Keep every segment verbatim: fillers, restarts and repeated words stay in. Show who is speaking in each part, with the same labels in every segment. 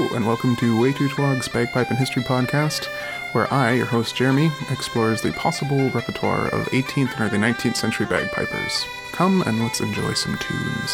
Speaker 1: and welcome to Way Too Twog's Bagpipe and History podcast, where I, your host Jeremy, explores the possible repertoire of eighteenth and early nineteenth century bagpipers. Come and let's enjoy some tunes.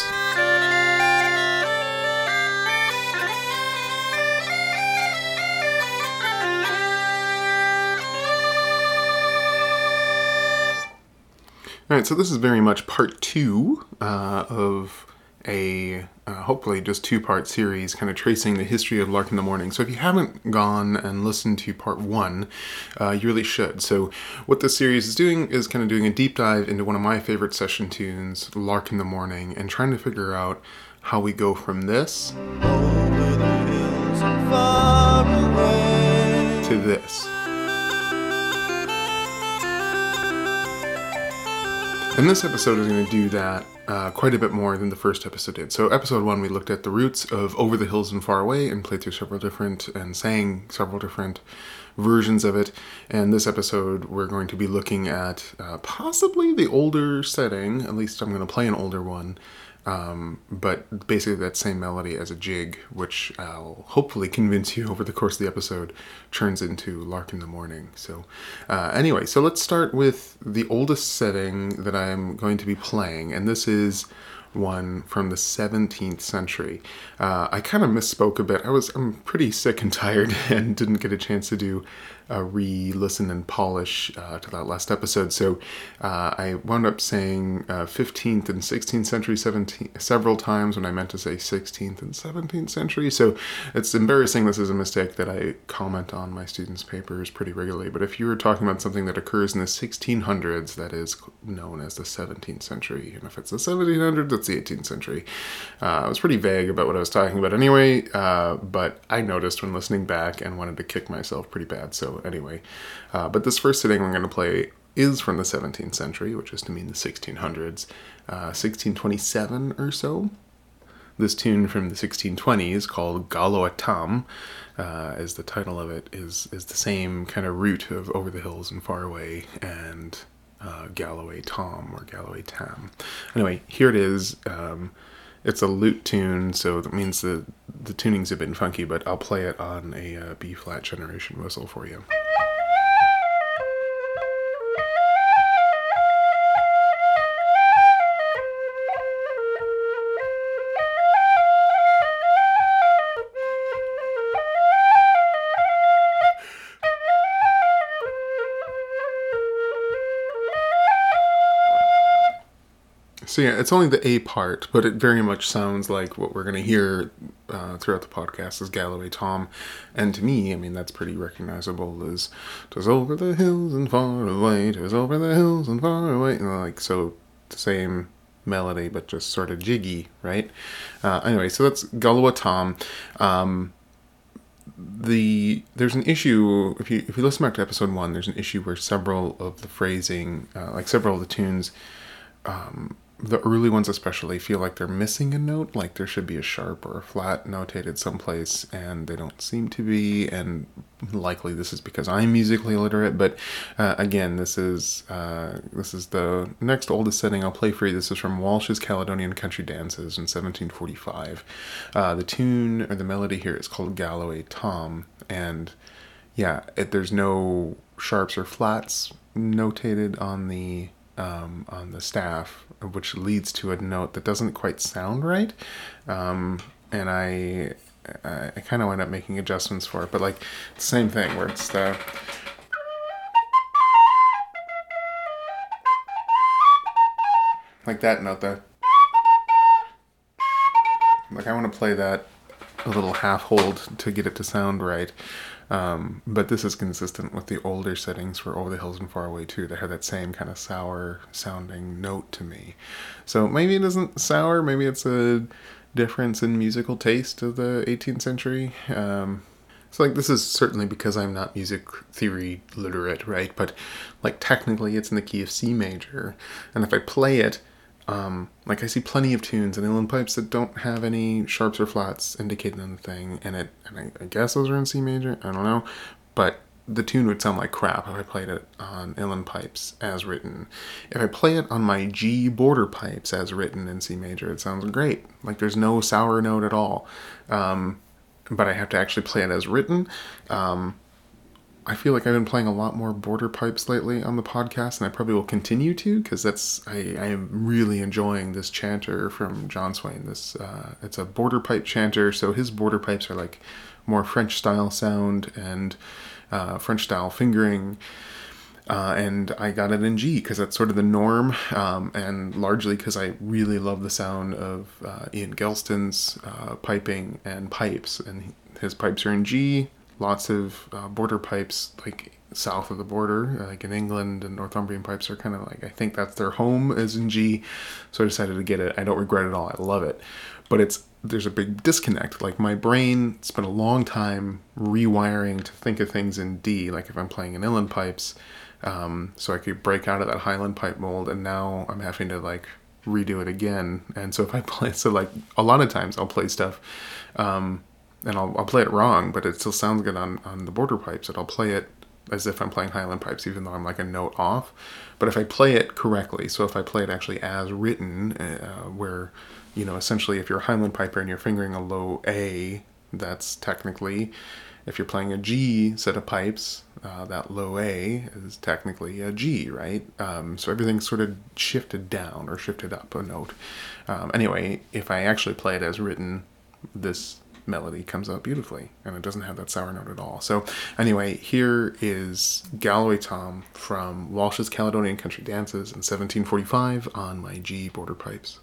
Speaker 1: Alright, so this is very much part two uh, of a uh, hopefully just two-part series kind of tracing the history of Lark in the Morning. So if you haven't gone and listened to part one, uh, you really should. So what this series is doing is kind of doing a deep dive into one of my favorite session tunes, Lark in the Morning, and trying to figure out how we go from this over the hills and far away to this. And this episode is going to do that uh, quite a bit more than the first episode did. So episode one, we looked at the roots of Over the Hills and Far Away and played through several different and sang several different versions of it. And this episode, we're going to be looking at uh, possibly the older setting. At least I'm going to play an older one. Um, but basically that same melody as a jig, which I'll hopefully convince you over the course of the episode turns into Lark in the Morning. So uh, anyway, so let's start with the oldest setting that I'm going to be playing, and this is one from the seventeenth century. Uh, I kind of misspoke a bit. I was I'm pretty sick and tired and didn't get a chance to do a re-listen and polish uh, to that last episode. So uh, I wound up saying uh, fifteenth and sixteenth century seventeenth, several times when I meant to say sixteenth and seventeenth century. So it's embarrassing. This is a mistake that I comment on my students' papers pretty regularly. But if you were talking about something that occurs in the sixteen hundreds, that is known as the seventeenth century. And if it's the seventeen hundreds, it's the eighteenth century. Uh, I was pretty vague about what I was talking about anyway, uh, but I noticed when listening back and wanted to kick myself pretty bad. So anyway, uh, but this first sitting I'm going to play is from the seventeenth century, which is to mean the sixteen hundreds, uh, sixteen twenty-seven or so. This tune from the sixteen twenties, called Gallo a Tam, uh, as the title of it, is is the same kind of root of Over the Hills and Far Away and uh, Galloway Tom or Galloway Tam. Anyway, here it is. Um, It's a lute tune, so that means the the tuning's a bit funky, but I'll play it on a uh, B-flat generation whistle for you. So yeah, it's only the A part, but it very much sounds like what we're going to hear uh, throughout the podcast is Galloway Tom. And to me, I mean, that's pretty recognizable as "'Twas over the hills and far away, 'twas over the hills and far away." And like, so the same melody, but just sort of jiggy, right? Uh, anyway, so that's Gallo a Tom. Um, the there's an issue, if you, if you listen back to episode one, there's an issue where several of the phrasing, uh, like several of the tunes, um, the early ones especially, feel like they're missing a note, like there should be a sharp or a flat notated someplace, and they don't seem to be, and likely this is because I'm musically illiterate, but uh, again, this is uh, this is the next oldest setting I'll play for you. This is from Walsh's Caledonian Country Dances in seventeen forty-five. Uh, the tune, or the melody here, is called Galloway Tom, and yeah, it, there's no sharps or flats notated on the Um, on the staff, which leads to a note that doesn't quite sound right, um, and I I, I kind of wind up making adjustments for it, but like the same thing where it's the like that note, the like I want to play that a little half hold to get it to sound right. Um, but this is consistent with the older settings for Over the Hills and Far Away too. They have that same kind of sour sounding note to me. So maybe it isn't sour, maybe it's a difference in musical taste of the eighteenth century. Um, so like this is certainly because I'm not music theory literate, right? But like technically it's in the key of C major. And if I play it, Um, like I see plenty of tunes in uilleann pipes that don't have any sharps or flats indicated on the thing, and it, and I, I guess those are in C major, I don't know, but the tune would sound like crap if I played it on uilleann pipes as written. If I play it on my G border pipes as written in C major, it sounds great. Like there's no sour note at all. Um, but I have to actually play it as written. Um, I feel like I've been playing a lot more Border Pipes lately on the podcast, and I probably will continue to, because that's I, I am really enjoying this chanter from John Swain. This uh, it's a Border Pipe chanter, so his Border Pipes are like more French style sound and uh, French style fingering. Uh, and I got it in G because that's sort of the norm, um, and largely because I really love the sound of uh, Ian Gelston's uh, piping and pipes, and his pipes are in G. Lots of uh, border pipes, like south of the border, like in England, and Northumbrian pipes are kind of like, I think that's their home is in G, so I decided to get it. I don't regret it at all. I love it, but it's there's a big disconnect. Like my brain spent a long time rewiring to think of things in D, like if I'm playing in Inland pipes, um, so I could break out of that Highland pipe mold, and now I'm having to like redo it again. And so if I play, so like a lot of times I'll play stuff, um, and I'll, I'll play it wrong, but it still sounds good on, on the border pipes, and I'll play it as if I'm playing Highland pipes, even though I'm like a note off. But if I play it correctly, so if I play it actually as written, uh, where, you know, essentially if you're a Highland piper and you're fingering a low A, that's technically, if you're playing a G set of pipes, uh, that low A is technically a G, right? Um, so everything's sort of shifted down or shifted up a note. Um, anyway, if I actually play it as written, this melody comes out beautifully, and it doesn't have that sour note at all. So anyway, here is Galloway Tom from Walsh's Caledonian Country Dances in seventeen forty-five on my G border pipes.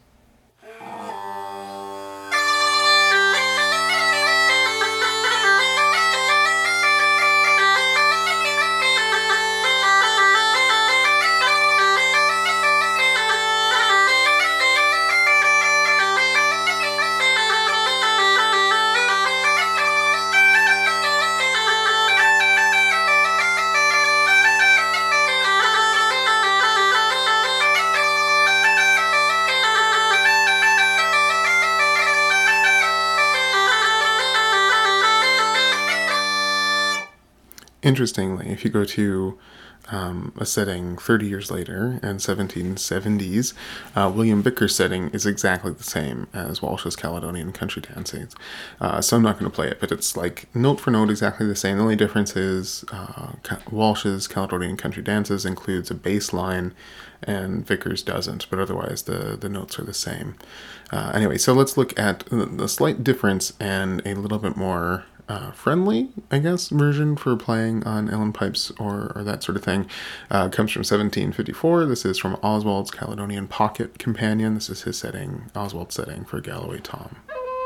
Speaker 1: Interestingly, if you go to um, a setting thirty years later in seventeen seventies, uh, William Vicker's setting is exactly the same as Walsh's Caledonian Country Dances. Uh, so I'm not going to play it, but it's like note for note exactly the same. The only difference is uh, Walsh's Caledonian Country Dances includes a bass line and Vickers doesn't, but otherwise the, the notes are the same. Uh, anyway, so let's look at the slight difference and a little bit more Uh, friendly, I guess, version for playing on Inland pipes or, or that sort of thing. Uh, comes from seventeen fifty-four. This is from Oswald's Caledonian Pocket Companion. This is his setting, Oswald's setting for Galloway Tom.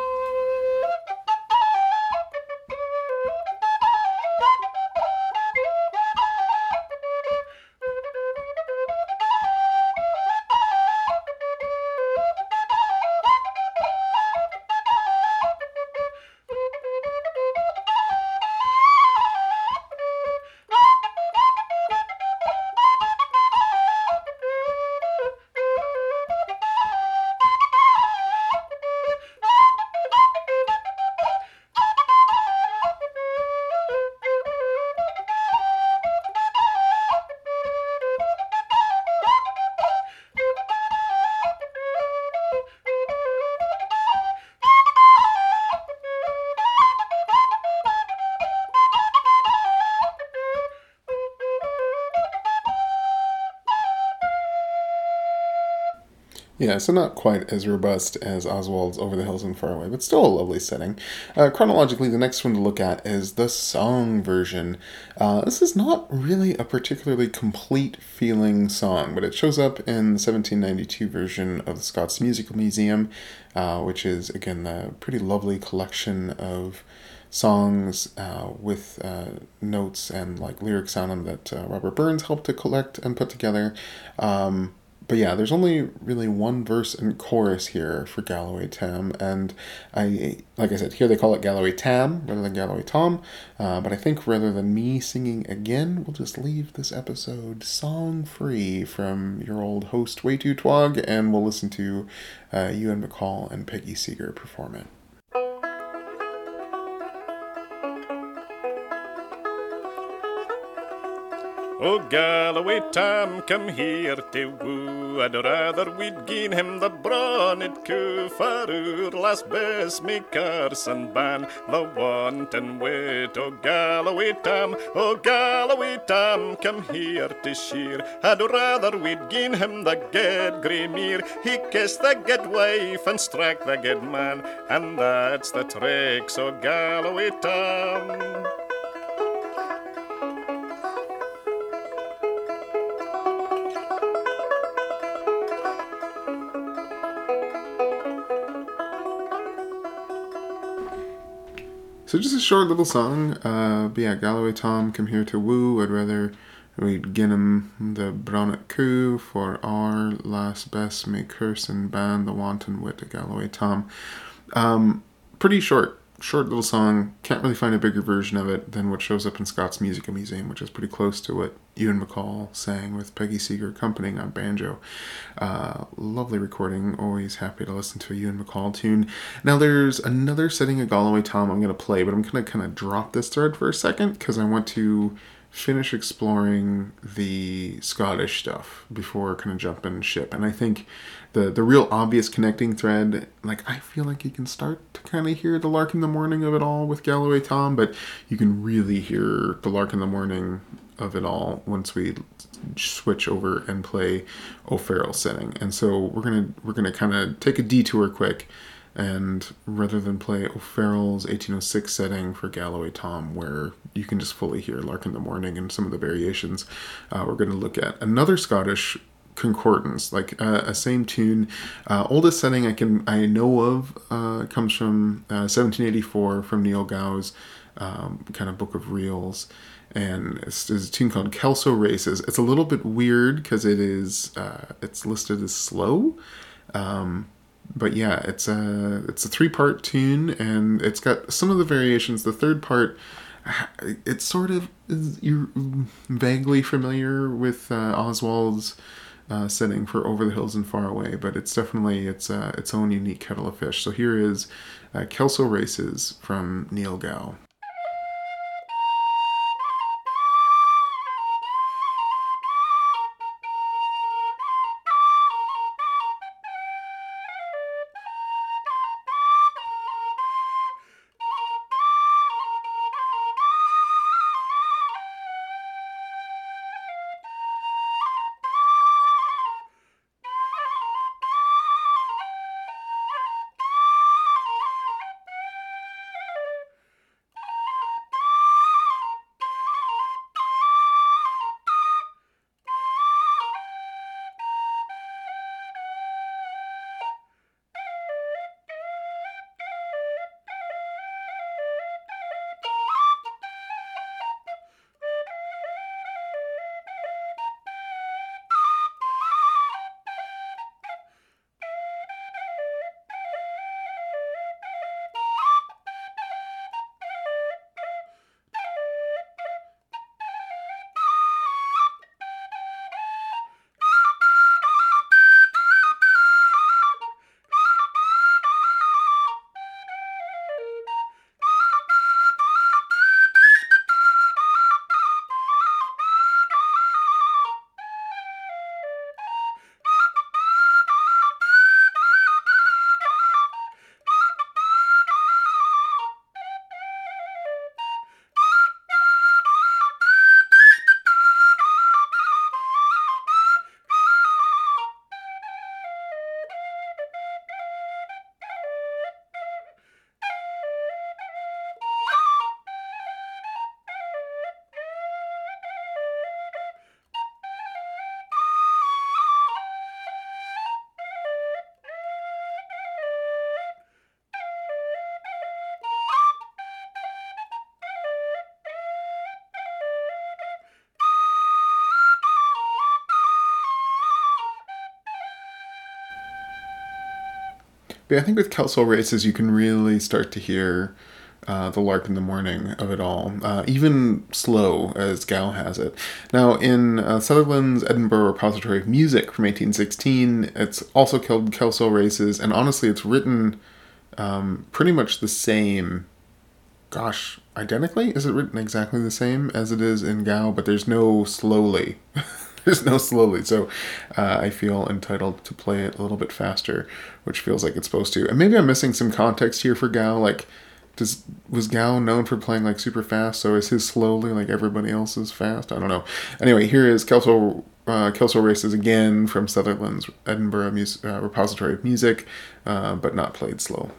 Speaker 1: Yeah, so not quite as robust as Oswald's Over the Hills and Far Away, but still a lovely setting. Uh, chronologically, the next one to look at is the song version. Uh, this is not really a particularly complete feeling song, but it shows up in the seventeen ninety-two version of the Scots Musical Museum, uh, which is, again, a pretty lovely collection of songs uh, with uh, notes and like lyrics on them that uh, Robert Burns helped to collect and put together. Um, But yeah, there's only really one verse and chorus here for Galloway Tam, and I, like I said, here they call it Galloway Tam rather than Galloway Tom, uh, but I think rather than me singing again, we'll just leave this episode song-free from your old host, Way Too Twog, and we'll listen to uh, Ewan MacColl and Peggy Seeger perform it.
Speaker 2: Oh, Galloway Tom, come here to woo. I'd rather we'd gi'n him the bronnet coo for our last best makers and ban the wanton wit. Oh, Galloway Tom, oh, Galloway Tom, come here to shear. I'd rather we'd gi'n him the ged grey mere. He kissed the ged wife and struck the ged man, and that's the trick, so Galloway Tom.
Speaker 1: So just a short little song. Uh, but yeah, Galloway Tom, come here to woo. I'd rather we'd gin him the bronnet coo for our last best make curse and ban the wanton wit of Galloway Tom. Um, pretty short, short little song. Can't really find a bigger version of it than what shows up in Scott's Musical Museum, which is pretty close to what Ewan MacColl sang with Peggy Seeger accompanying on banjo. Uh, lovely recording. Always happy to listen to a Ewan MacColl tune. Now there's another setting of Galloway Tom I'm going to play, but I'm going to kind of drop this thread for a second because I want to finish exploring the Scottish stuff before kind of jumping ship. And I think the the real obvious connecting thread, like I feel like you can start to kind of hear the Lark in the Morning of it all with Galloway Tom, but you can really hear the Lark in the Morning of it all once we switch over and play O'Farrell's setting. And so we're gonna we're gonna kind of take a detour quick, and rather than play O'Farrell's eighteen oh six setting for Galloway Tom, where you can just fully hear Lark in the Morning and some of the variations, uh, we're going to look at another Scottish concordance, like uh, a same tune. Uh, oldest setting I can I know of uh, comes from uh, seventeen eighty-four from Neil Gow's um, kind of Book of Reels. And it's, it's a tune called Kelso Races. It's a little bit weird because it is uh, it's listed as slow. Um, But yeah, it's a it's a three part tune, and it's got some of the variations. The third part, it's sort of you're vaguely familiar with uh, Oswald's uh, setting for Over the Hills and Far Away, but it's definitely its uh, its own unique kettle of fish. So here is uh, Kelso Races from Neil Gow. But I think with Kelso Races, you can really start to hear uh, the Lark in the Morning of it all, uh, even slow, as Gow has it. Now, in uh, Sutherland's Edinburgh Repository of Music from eighteen sixteen, it's also called Kelso Races, and honestly, it's written um, pretty much the same. Gosh, identically. Is it written exactly the same as it is in Gao? But there's no slowly. There's no slowly. So uh, I feel entitled to play it a little bit faster, which feels like it's supposed to. And maybe I'm missing some context here for Gao. Like, does was Gao known for playing like super fast? So is his slowly like everybody else's fast? I don't know. Anyway, here is Kelso. Uh, Kelso Races again from Sutherland's Edinburgh Mus- uh, Repository of Music, uh, but not played slow.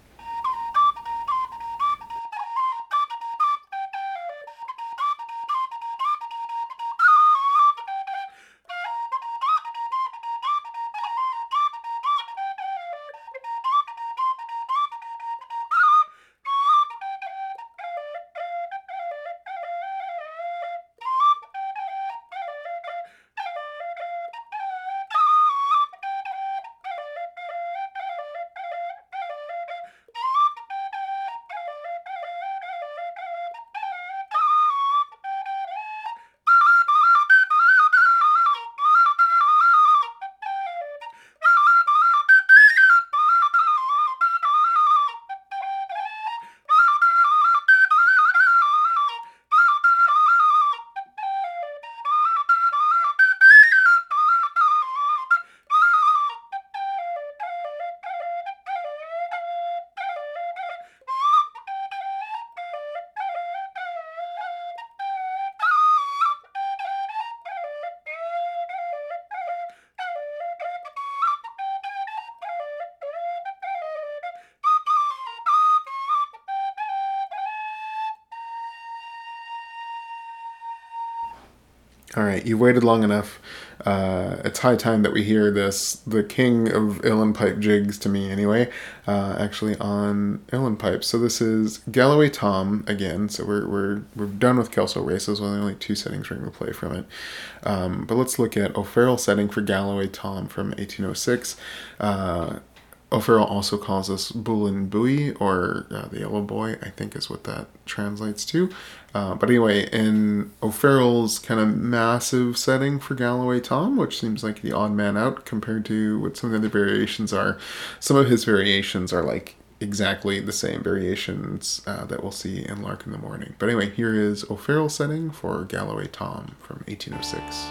Speaker 1: All right, you waited long enough. Uh, it's high time that we hear this, the king of uilleann pipe jigs to me anyway, uh, actually on uilleann pipes. So this is Galloway Tom again. So we're we're we're done with Kelso Races. Well, only two settings we're going to play from it. Um, but let's look at O'Farrell setting for Galloway Tom from eighteen oh six. Uh, O'Farrell also calls us Bulin Bui, or uh, the Yellow Boy, I think is what that translates to. Uh, but anyway, in O'Farrell's kind of massive setting for Galloway Tom, which seems like the odd man out compared to what some of the other variations are, some of his variations are like exactly the same variations uh, that we'll see in Lark in the Morning. But anyway, here is O'Farrell's setting for Galloway Tom from eighteen oh six.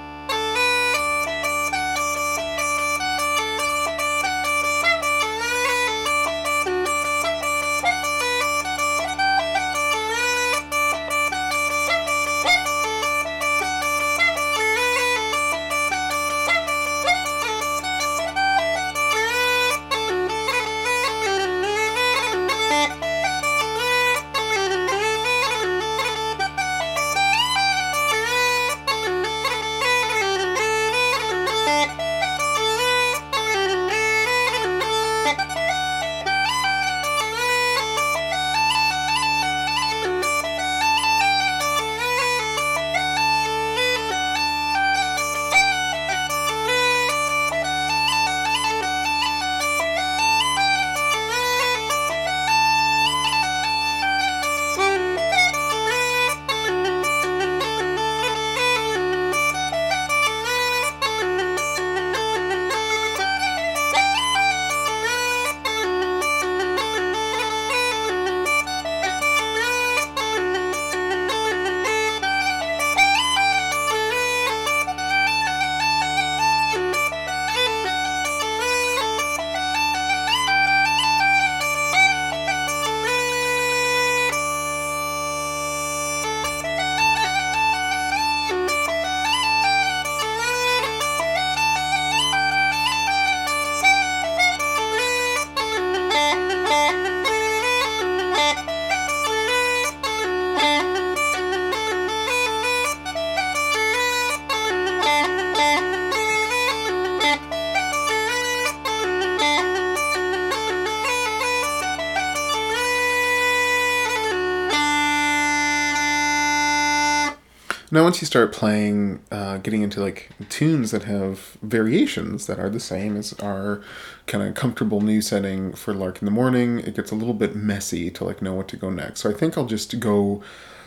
Speaker 1: Now, once you start playing, uh, getting into like tunes that have variations that are the same as our kind of comfortable new setting for Lark in the Morning, it gets a little bit messy to like know what to go next. So I think I'll just go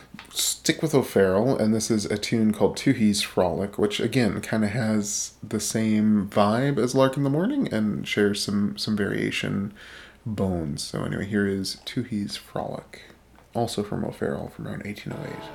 Speaker 1: stick with O'Farrell, and this is a tune called Toohey's Frolic, which again kind of has the same vibe as Lark in the Morning and shares some some variation bones. So anyway, here is Toohey's Frolic. also from O'Farrell from around eighteen oh eight.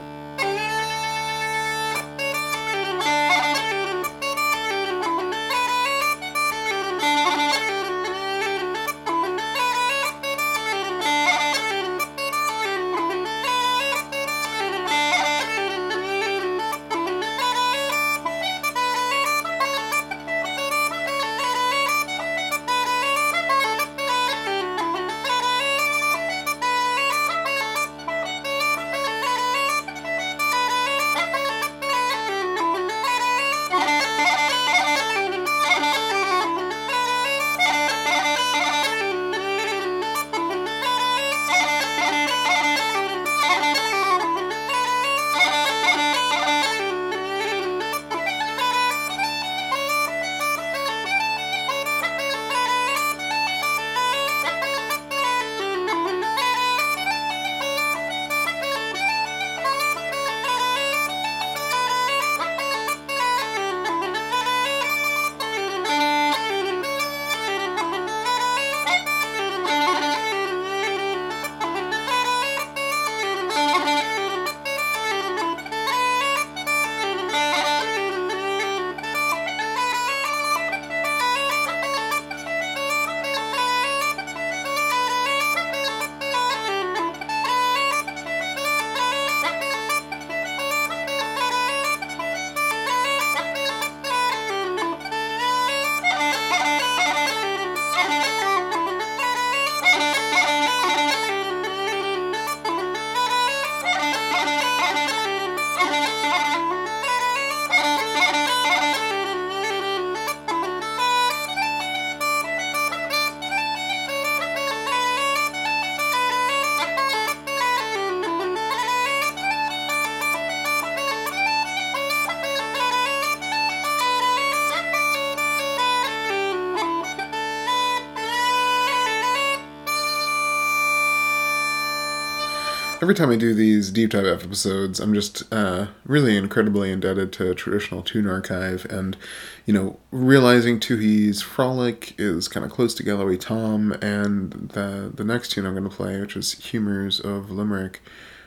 Speaker 1: Every time I do these deep dive episodes, I'm just uh, really incredibly indebted to Traditional Tune Archive, and, you know, realizing Toohey's Frolic is kind of close to Galloway Tom, and the the next tune I'm going to play, which is Humours of Limerick,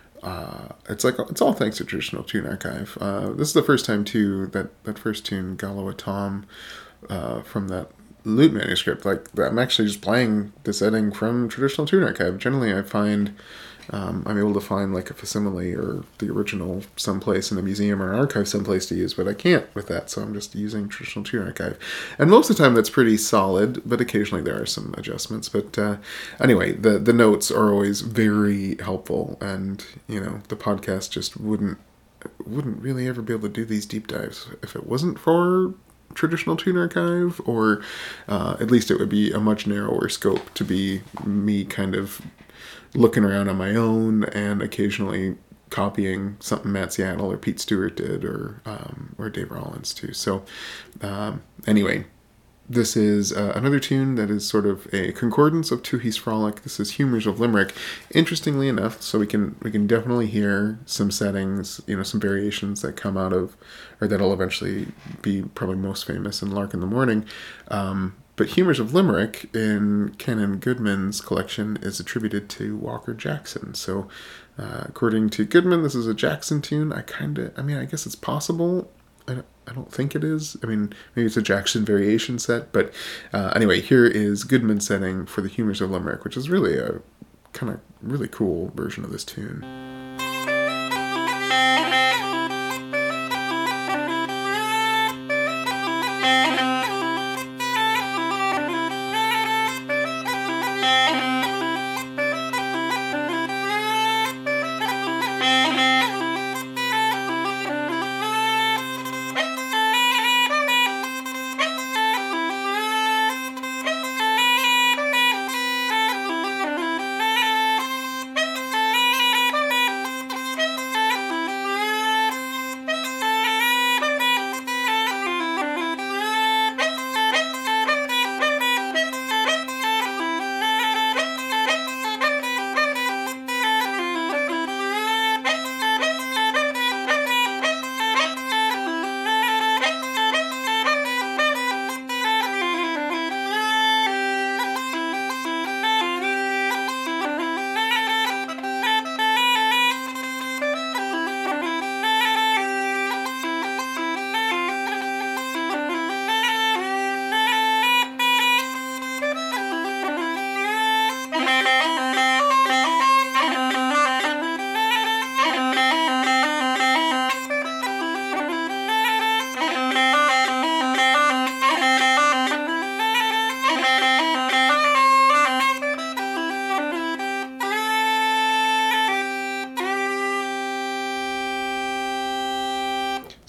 Speaker 1: uh, it's like it's all thanks to Traditional Tune Archive. Uh, this is the first time too that that first tune, Galloway Tom, uh, from that lute manuscript. Like I'm actually just playing the setting from Traditional Tune Archive. Generally, I find. Um, I'm able to find like a facsimile or the original someplace in a museum or an archive someplace to use, but I can't with that, so I'm just using Traditional Tune Archive. And most of the time that's pretty solid, but occasionally there are some adjustments. But uh, anyway, the, the notes are always very helpful, and, you know, the podcast just wouldn't wouldn't really ever be able to do these deep dives if it wasn't for Traditional Tune Archive, or uh, at least it would be a much narrower scope to be me kind of looking around on my own and occasionally copying something Matt Seattle or Pete Stewart did, or um, or Dave Rollins too. So um, anyway, this is uh, another tune that is sort of a concordance of Toohey's Frolic. This is Humours of Limerick. Interestingly enough, so we can we can definitely hear some settings, you know, some variations that come out of, or that'll eventually be probably most famous in Lark in the Morning. Um, But Humours of Limerick in Canon Goodman's collection is attributed to Walker Jackson. So, uh, according to Goodman, this is a Jackson tune. I kind of, I mean, I guess it's possible. I don't, I don't think it is. I mean, maybe it's a Jackson variation set. But uh, anyway, here is Goodman's setting for the Humours of Limerick, which is really a kind of really cool version of this tune.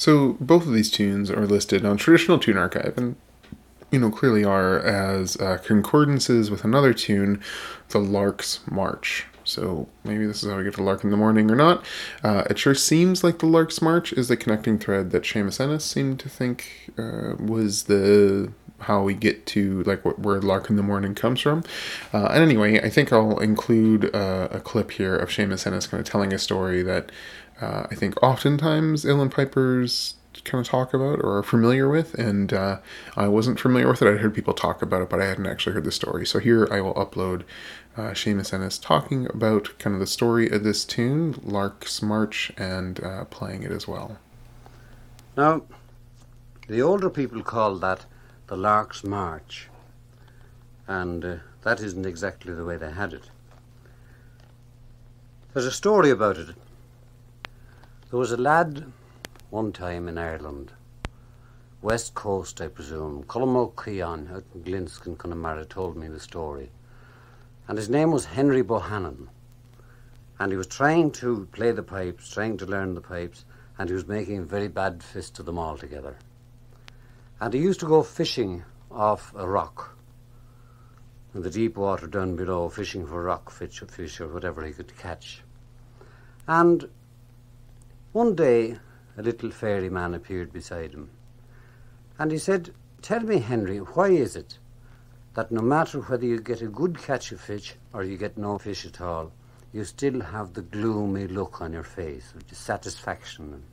Speaker 1: So both of these tunes are listed on Traditional Tune Archive, and you know clearly are as uh, concordances with another tune, the Lark's March. So maybe this is how we get to Lark in the Morning or not. Uh, it sure seems like the Lark's March is the connecting thread that Seamus Ennis seemed to think uh, was the how we get to like wh- where Lark in the Morning comes from. Uh, and anyway, I think I'll include uh, a clip here of Seamus Ennis kind of telling a story that uh, I think oftentimes Uilleann Pipers kind of talk about or are familiar with, and uh, I wasn't familiar with it. I'd heard people talk about it, but I hadn't actually heard the story. So here I will upload uh, Seamus Ennis talking about kind of the story of this tune, Lark's March, and uh, playing it as well.
Speaker 3: Now, the older people call that the Lark's March, and uh, that isn't exactly the way they had it. There's a story about it. There was a lad one time in Ireland, West Coast, I presume, Cullamoqueon, out in Glinskin, Connemara, told me the story. And his name was Henry Bohannon. And he was trying to play the pipes, trying to learn the pipes, and he was making a very bad fist of them altogether. And he used to go fishing off a rock in the deep water down below, fishing for rock fish or fish or whatever he could catch. And one day, a little fairy man appeared beside him. And he said, "Tell me, Henry, why is it that no matter whether you get a good catch of fish or you get no fish at all, you still have the gloomy look on your face of dissatisfaction?"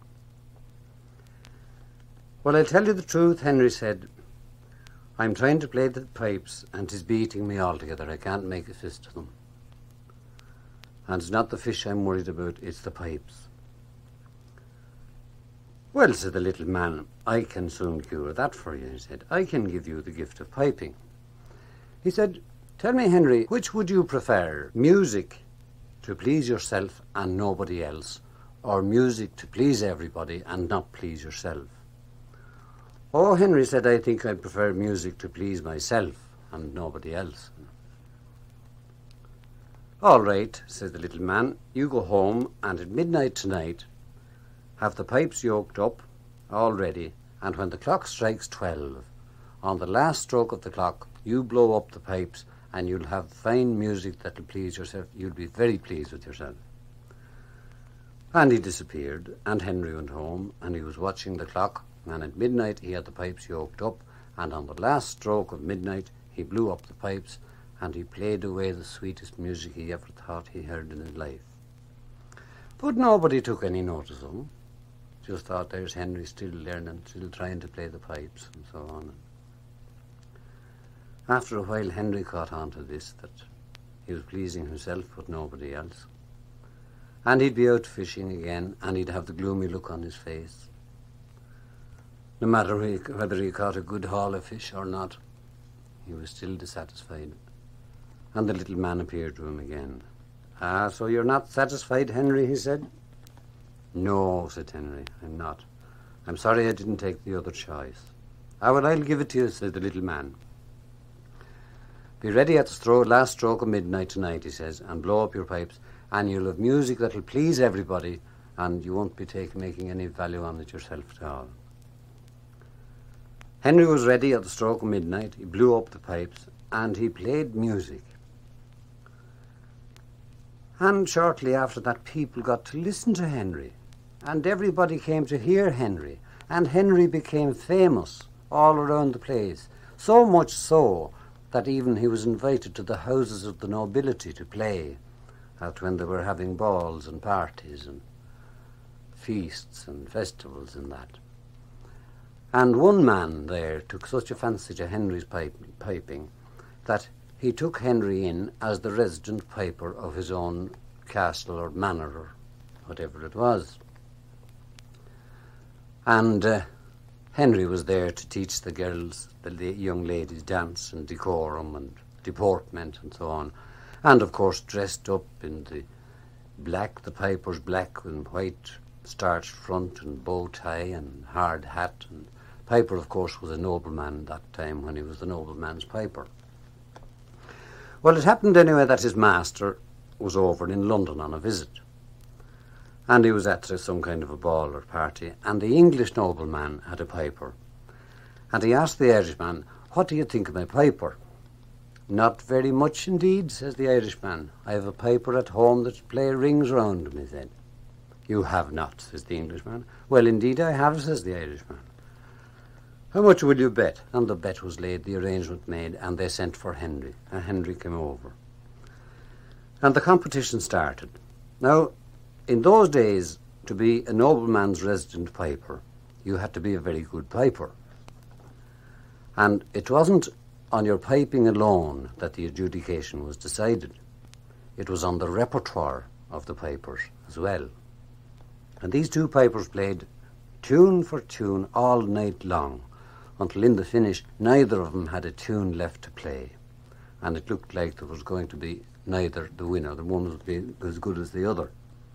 Speaker 3: "Well, I'll tell you the truth," Henry said. "I'm trying to play the pipes and 'tis beating me altogether. I can't make a fist of them. And it's not the fish I'm worried about, it's the pipes." "Well," said the little man, "I can soon cure that for you," he said. "I can give you the gift of piping." He said, "Tell me, Henry, which would you prefer, music to please yourself and nobody else, or music to please everybody and not please yourself?" "Oh," Henry said, "I think I prefer music to please myself and nobody else." "All right," said the little man, "you go home and at midnight tonight have the pipes yoked up, all ready, and when the clock strikes twelve, on the last stroke of the clock, you blow up the pipes and you'll have fine music that'll please yourself. You'll be very pleased with yourself." And he disappeared, and Henry went home, and he was watching the clock, and at midnight he had the pipes yoked up, and on the last stroke of midnight he blew up the pipes, and he played away the sweetest music he ever thought he heard in his life. But nobody took any notice of him. Just thought, there's Henry still learning, still trying to play the pipes, and so on. After a while, Henry caught on to this, that he was pleasing himself but nobody else. And he'd be out fishing again, and he'd have the gloomy look on his face. No matter whether he caught a good haul of fish or not, he was still dissatisfied. And the little man appeared to him again. "Ah, so you're not satisfied, Henry?" he said. "No," said Henry, "I'm not. I'm sorry I didn't take the other choice." "Ah, well, I'll give it to you," said the little man. "Be ready at the stro- last stroke of midnight tonight," he says, "and blow up your pipes, and you'll have music that'll please everybody, and you won't be take, making any value on it yourself at all." Henry was ready at the stroke of midnight. He blew up the pipes, and he played music. And shortly after that, people got to listen to Henry, and everybody came to hear Henry, and Henry became famous all around the place, so much so that even he was invited to the houses of the nobility to play out when they were having balls and parties and feasts and festivals and that. And one man there took such a fancy to Henry's pipe, piping that he took Henry in as the resident piper of his own castle or manor or whatever it was. And uh, Henry was there to teach the girls, the la- young ladies, dance and decorum and deportment and so on. And of course dressed up in the black, the piper's black and white starched front and bow tie and hard hat. And Piper, of course, was a nobleman at that time when he was the nobleman's piper. Well, it happened anyway that his master was over in London on a visit. and he was at some kind of a ball or party, and the English nobleman had a piper. And he asked the Irishman, "What do you think of my piper?" "Not very much indeed," says the Irishman. "I have a piper at home that play rings round him," he said. "You have not," says the Englishman. "Well, indeed I have," says the Irishman. "How much will you bet?" And the bet was laid, the arrangement made, and they sent for Henry, and Henry came over. And the competition started. Now, in those days, to be a nobleman's resident piper, you had to be a very good piper. And it wasn't on your piping alone that the adjudication was decided. It was on the repertoire of the pipers as well. And these two pipers played tune for tune all night long, until in the finish neither of them had a tune left to play. And it looked like there was going to be neither the winner. The one would be as good as the other.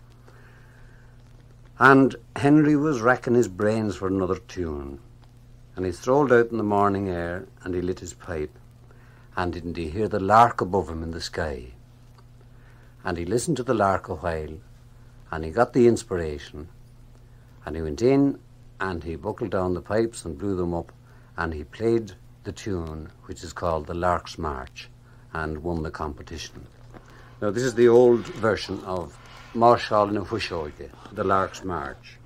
Speaker 3: And Henry was racking his brains for another tune. And he strolled out in the morning air and he lit his pipe. And didn't he hear the lark above him in the sky? And he listened to the lark a while, and he got the inspiration. And he went in and he buckled down the pipes and blew them up, and he played the tune which is called the Lark's March, and won the competition. Now this is the old version of Marshall na Fushoge, the Lark's March.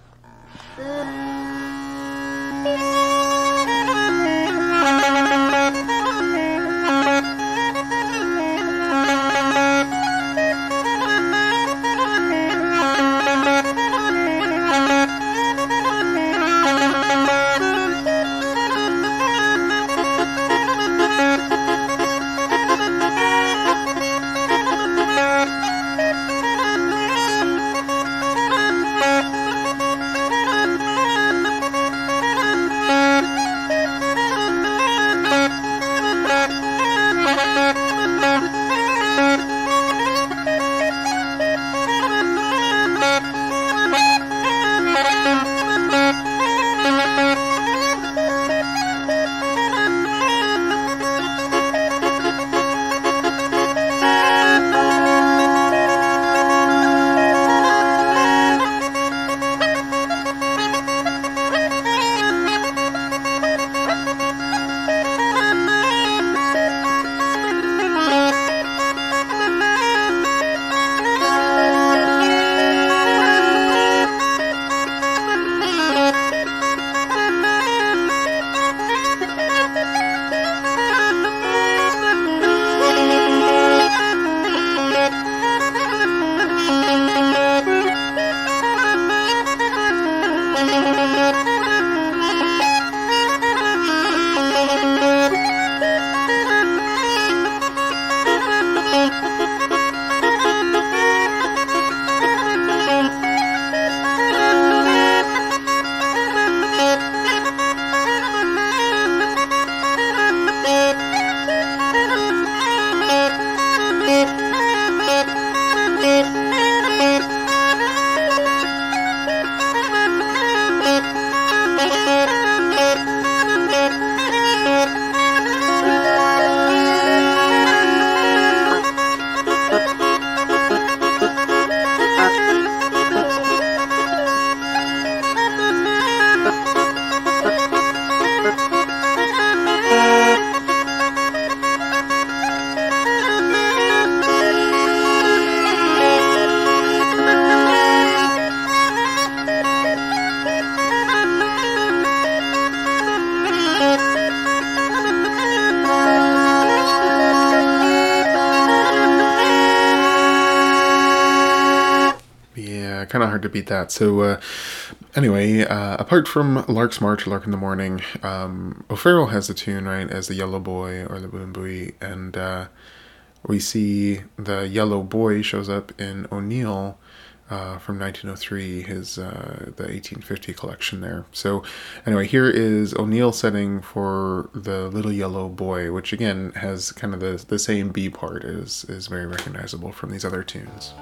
Speaker 1: Kind of hard to beat that. So uh, anyway, uh, apart from Lark's March, Lark in the Morning, um, O'Farrell has the tune, right, as the Yellow Boy or the Boon Buoy, and uh, we see the Yellow Boy shows up in O'Neill uh, from nineteen oh three, his uh, the eighteen fifty collection there. So anyway, here is O'Neill setting for the Little Yellow Boy, which again has kind of the the same B part, is is very recognizable from these other tunes.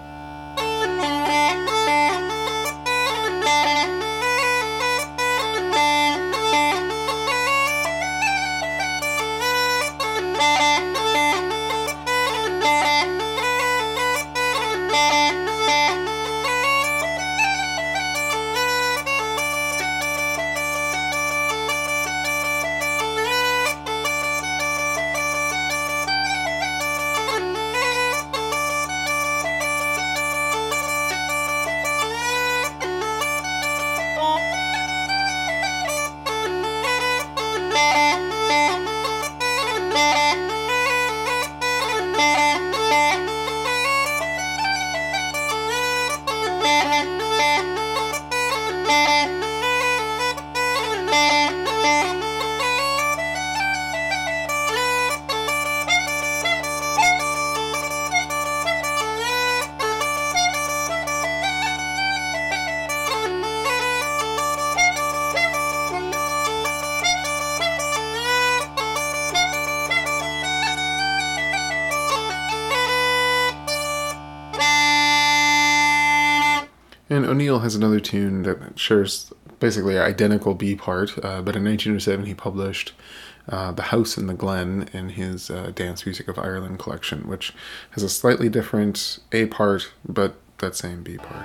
Speaker 1: O'Neill has another tune that shares basically an identical B part, uh, but in nineteen oh seven he published uh, The House in the Glen in his uh, Dance Music of Ireland collection, which has a slightly different A part, but that same B part.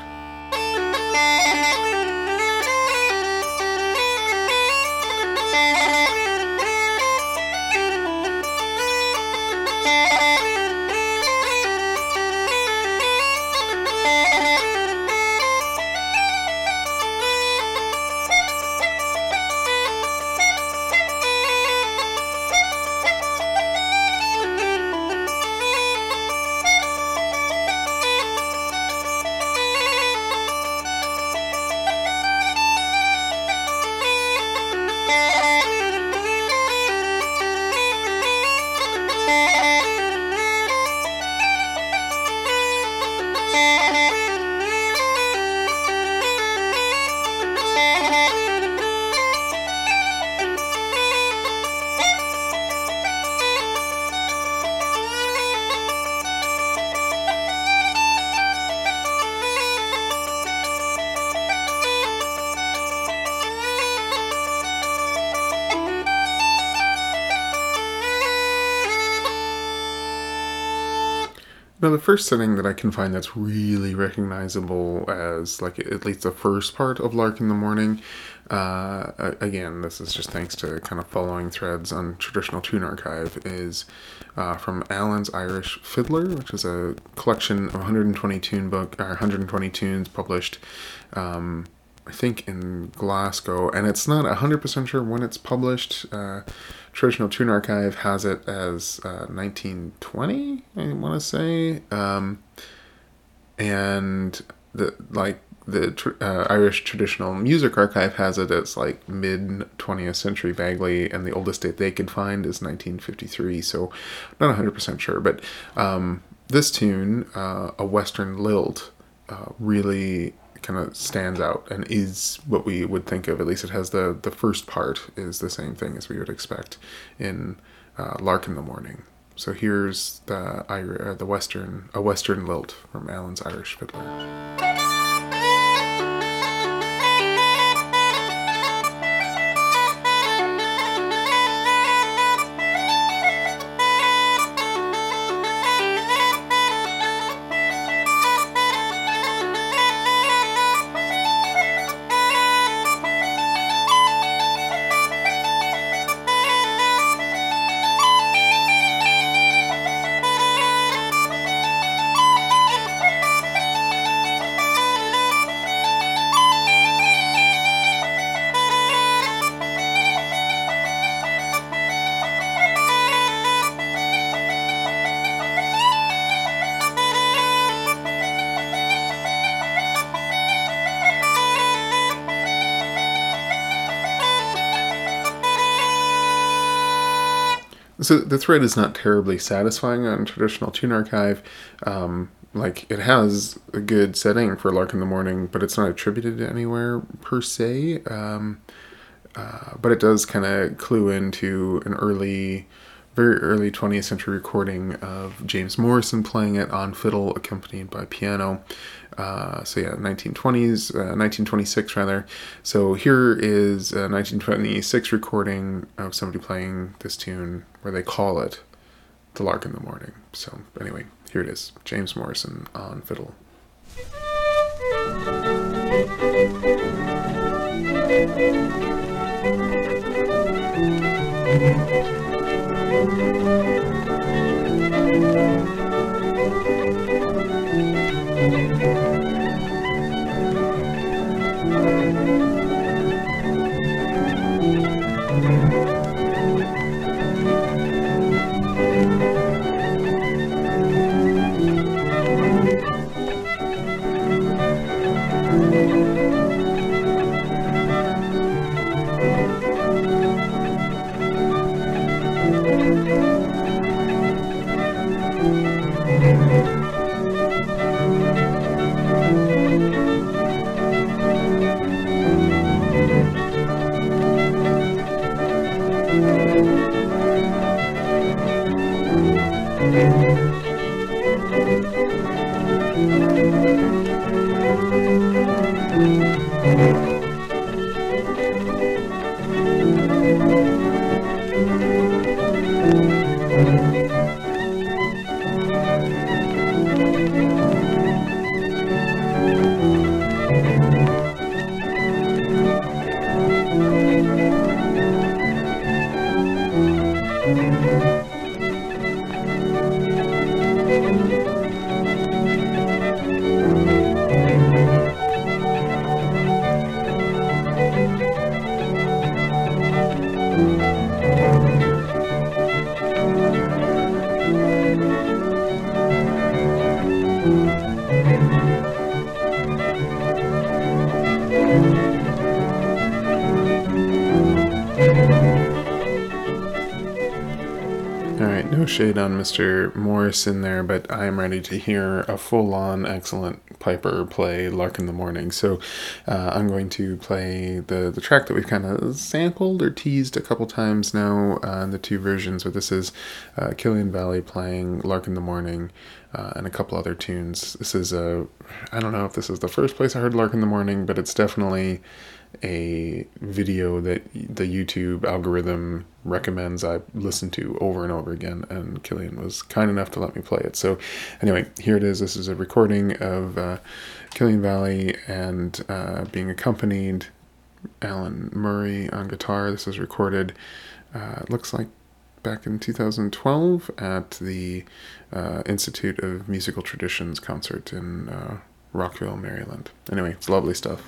Speaker 1: Now, the first setting that I can find that's really recognizable as, like, at least the first part of Lark in the Morning, uh, again, this is just thanks to kind of following threads on Traditional Tune Archive, is uh, from Alan's Irish Fiddler, which is a collection of one hundred twenty tune book, or one hundred twenty tunes published, um, I think, in Glasgow, and it's not one hundred percent sure when it's published. Uh, Traditional Tune Archive has it as uh, nineteen twenty, I want to say, um, and the like the uh, Irish Traditional Music Archive has it as like mid twentieth century vaguely, and the oldest date they could find is nineteen fifty-three. So not one hundred percent sure, but um, this tune, uh, A Western Lilt, uh, really kind of stands out and is what we would think of. At least it has the the first part is the same thing as we would expect in uh, Lark in the Morning. So here's the uh, the Western A Western Lilt from Alan's Irish Fiddler. So the thread is not terribly satisfying on Traditional Tune Archive. Um, like, it has a good setting for Lark in the Morning, but it's not attributed anywhere per se. Um, uh, but it does kind of clue into an early, very early twentieth century recording of James Morrison playing it on fiddle accompanied by piano. Uh, so yeah, nineteen twenties, uh, nineteen twenty-six rather. So here is a nineteen twenty-six recording of somebody playing this tune where they call it The Lark in the Morning. So anyway, here it is, James Morrison on fiddle. Thank you. shade on Mister Morris in there, but I am ready to hear a full-on excellent Piper play Lark in the Morning. So uh, I'm going to play the, the track that we've kind of sampled or teased a couple times now uh, in the two versions, but this is uh, Killian Valley playing Lark in the Morning uh, and a couple other tunes. This is a, I don't know if this is the first place I heard Lark in the Morning, but it's definitely a video that the YouTube algorithm recommends I listen to over and over again, and Killian was kind enough to let me play it. So anyway, here it is. This is a recording of uh, Killian Valley and uh, being accompanied Alan Murray on guitar. This was recorded, uh, it looks like back in two thousand twelve at the uh, Institute of Musical Traditions concert in uh, Rockville, Maryland. Anyway, it's lovely stuff.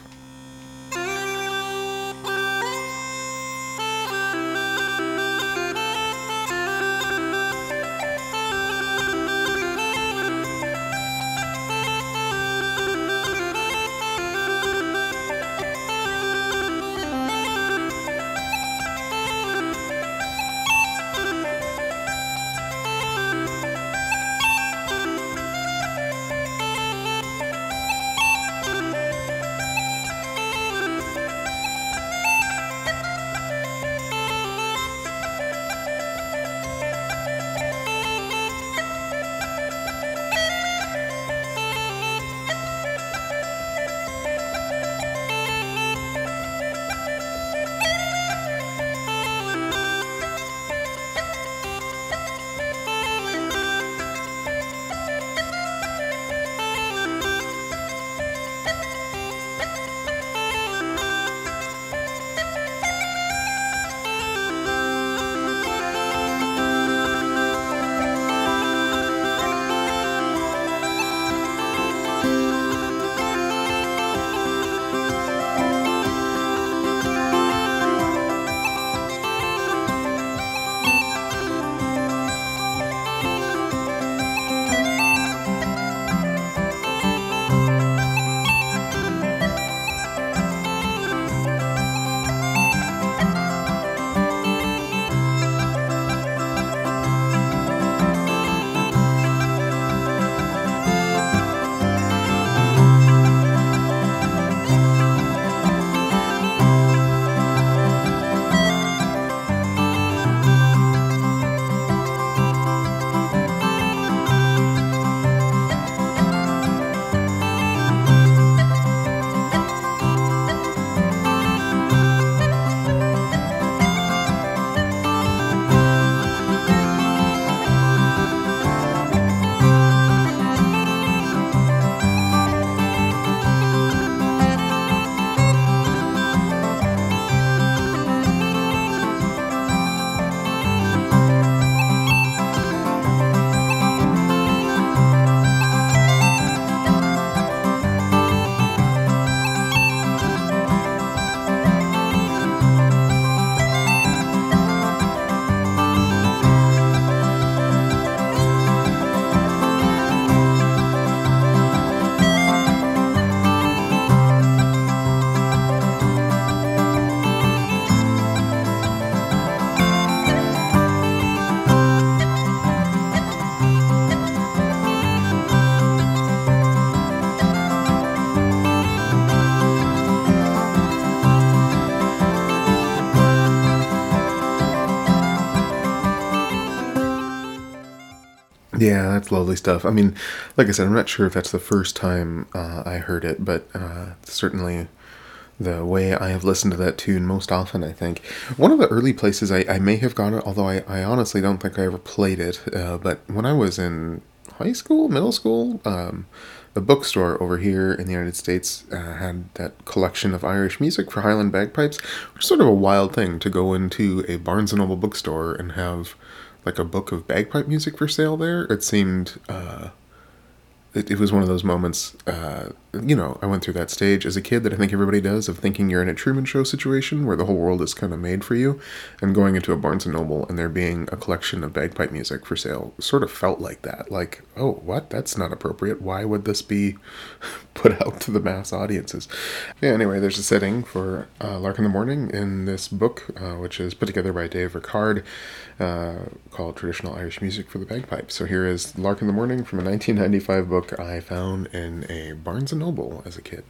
Speaker 1: Yeah, that's lovely stuff. I mean, like I said, I'm not sure if that's the first time uh, I heard it, but uh, certainly the way I have listened to that tune most often, I think. One of the early places I, I may have got it, although I, I honestly don't think I ever played it, uh, but when I was in high school, middle school, um, the bookstore over here in the United States uh, had that collection of Irish music for Highland bagpipes, which is sort of a wild thing to go into a Barnes and Noble bookstore and have like a book of bagpipe music for sale there. It seemed uh, it, it was one of those moments, uh, you know, I went through that stage as a kid that I think everybody does, of thinking you're in a Truman Show situation where the whole world is kind of made for you, and going into a Barnes and Noble and there being a collection of bagpipe music for sale sort of felt like that. Like, oh, what? That's not appropriate. Why would this be put out to the mass audiences? Yeah, anyway, there's a setting for uh, Lark in the Morning in this book, uh, which is put together by Dave Ricard, uh, called Traditional Irish Music for the Bagpipe. So here is Lark in the Morning from a nineteen ninety-five book I found in a Barnes and Noble as a kid.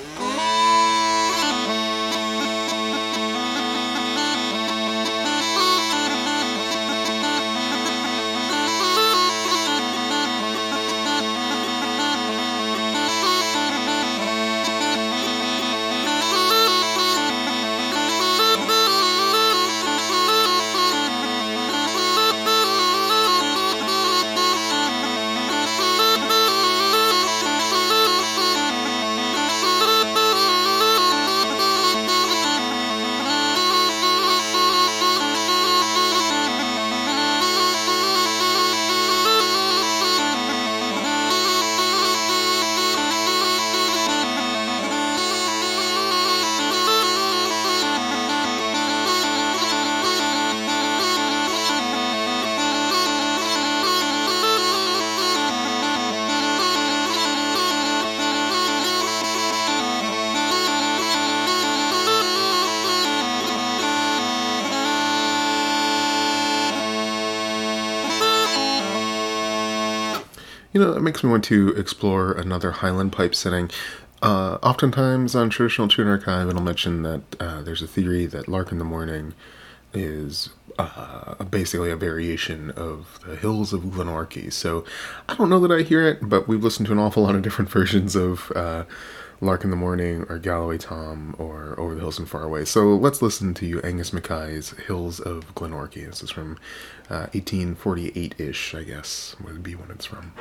Speaker 1: You know, it makes me want to explore another Highland pipe setting. Uh, oftentimes on Traditional Tune Archive, it'll mention that uh, there's a theory that Lark in the Morning is uh, basically a variation of the Hills of Glenorchy. So I don't know that I hear it, but we've listened to an awful lot of different versions of uh, Lark in the Morning or Galloway Tom or Over the Hills and Far Away. So let's listen to Angus Mackay's Hills of Glenorchy. This is from uh, eighteen forty-eight-ish, I guess, would be when it's from.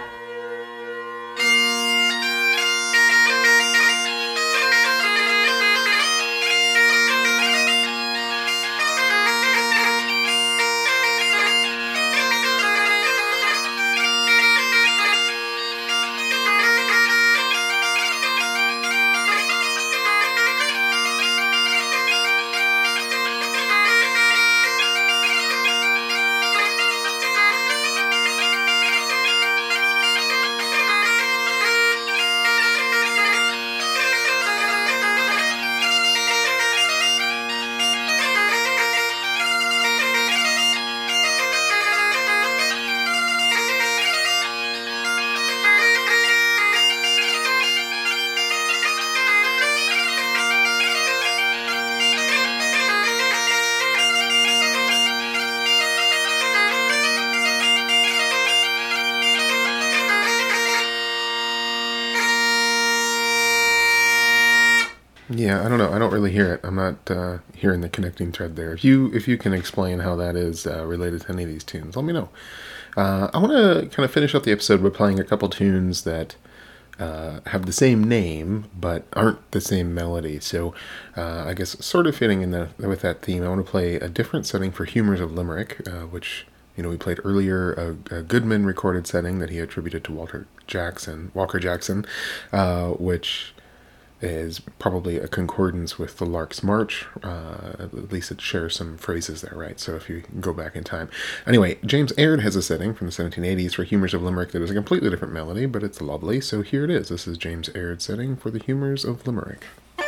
Speaker 1: Yeah, I don't know. I don't really hear it. I'm not uh, hearing the connecting thread there. If you if you can explain how that is uh, related to any of these tunes, let me know. Uh, I want to kind of finish up the episode by playing a couple tunes that uh, have the same name but aren't the same melody. So uh, I guess sort of fitting in the with that theme, I want to play a different setting for Humours of Limerick, uh, which you know we played earlier, a, a Goodman recorded setting that he attributed to Walter Jackson, Walker Jackson, uh, which is probably a concordance with the Lark's March. Uh, at least it shares some phrases there, right? So if you go back in time. Anyway, James Aird has a setting from the seventeen eighties for Humours of Limerick that is a completely different melody, but it's lovely. So here it is. This is James Aird's setting for the Humours of Limerick.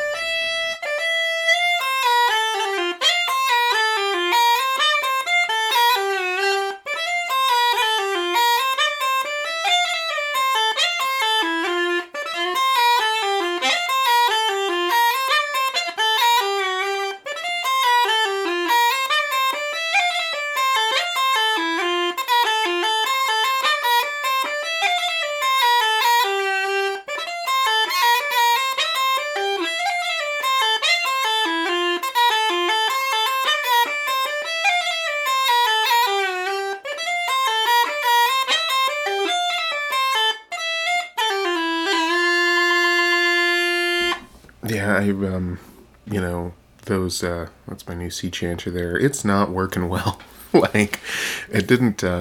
Speaker 1: Yeah, I, um, you know, those, uh, that's my new sea chanter there. It's not working well. Like, it didn't, uh,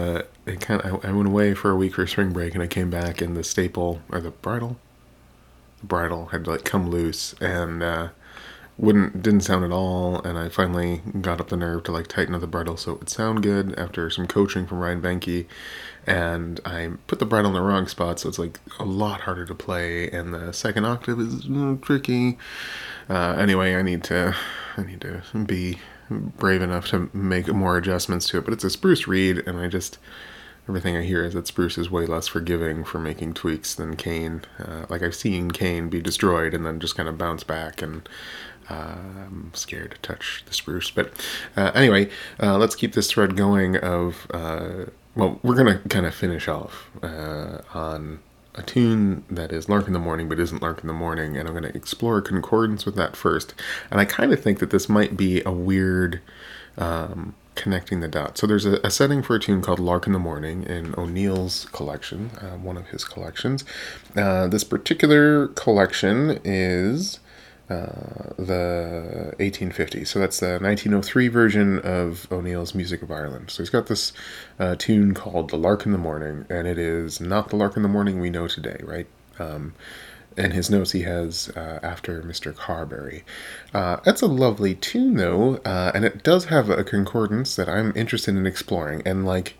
Speaker 1: it kind of, I, I went away for a week for spring break, and I came back, and the staple, or the bridle, the bridle had like come loose, and uh, wouldn't didn't sound at all. And I finally got up the nerve to like tighten up the bridle so it would sound good after some coaching from Ryan Benke. And I put the bridle in the wrong spot, so it's like a lot harder to play, and the second octave is mm, tricky. Uh, anyway, I need to I need to be brave enough to make more adjustments to it. But it's a Spruce reed, and I just everything I hear is that Spruce is way less forgiving for making tweaks than Kane. Uh, like I've seen Kane be destroyed and then just kind of bounce back, and uh, I'm scared to touch the Spruce. But uh, anyway, uh, let's keep this thread going of. Uh, Well, we're going to kind of finish off uh, on a tune that is Lark in the Morning, but isn't Lark in the Morning, and I'm going to explore a concordance with that first. And I kind of think that this might be a weird um, connecting the dots. So there's a, a setting for a tune called Lark in the Morning in O'Neill's collection, uh, one of his collections. Uh, this particular collection is... Uh, the eighteen fifty. So that's the nineteen oh three version of O'Neill's Music of Ireland. So he's got this uh, tune called The Lark in the Morning, and it is not the Lark in the Morning we know today, right? Um, and his notes he has uh, after Mister Carberry. Uh, that's a lovely tune, though, uh, and it does have a concordance that I'm interested in exploring. And, like,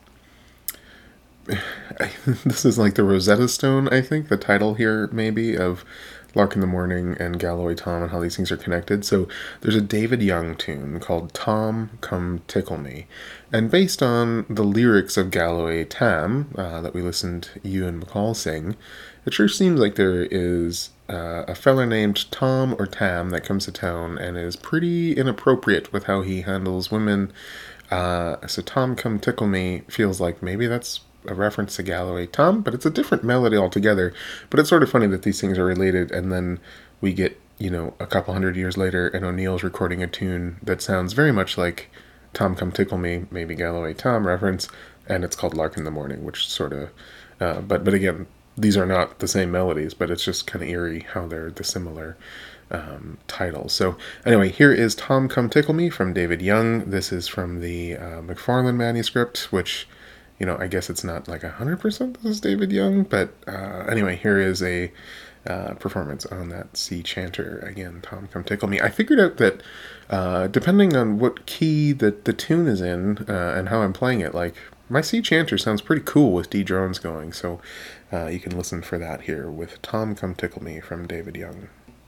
Speaker 1: this is like the Rosetta Stone, I think, the title here, maybe, of Lark in the Morning and Galloway Tom and how these things are connected. So there's a David Young tune called Tom Come Tickle Me. And based on the lyrics of Galloway Tam uh, that we listened Ewan MacColl sing, it sure seems like there is uh, a fella named Tom or Tam that comes to town and is pretty inappropriate with how he handles women. Uh, so Tom Come Tickle Me feels like maybe that's a reference to Galloway Tom, but it's a different melody altogether. But it's sort of funny that these things are related, and then we get, you know, a couple hundred years later, and O'Neill's recording a tune that sounds very much like Tom Come Tickle Me, maybe Galloway Tom reference, and it's called Lark in the Morning, which sort of, uh, but but again, these are not the same melodies, but it's just kind of eerie how they're the similar um, titles. So anyway, here is Tom Come Tickle Me from David Young. This is from the uh, McFarlane manuscript, which, you know, I guess it's not like one hundred percent this is David Young, but uh, anyway, here is a uh, performance on that sea chanter. Again, Tom Come Tickle Me. I figured out that uh, depending on what key that the tune is in uh, and how I'm playing it, like, my sea chanter sounds pretty cool with D drones going, so uh, you can listen for that here with Tom Come Tickle Me from David Young.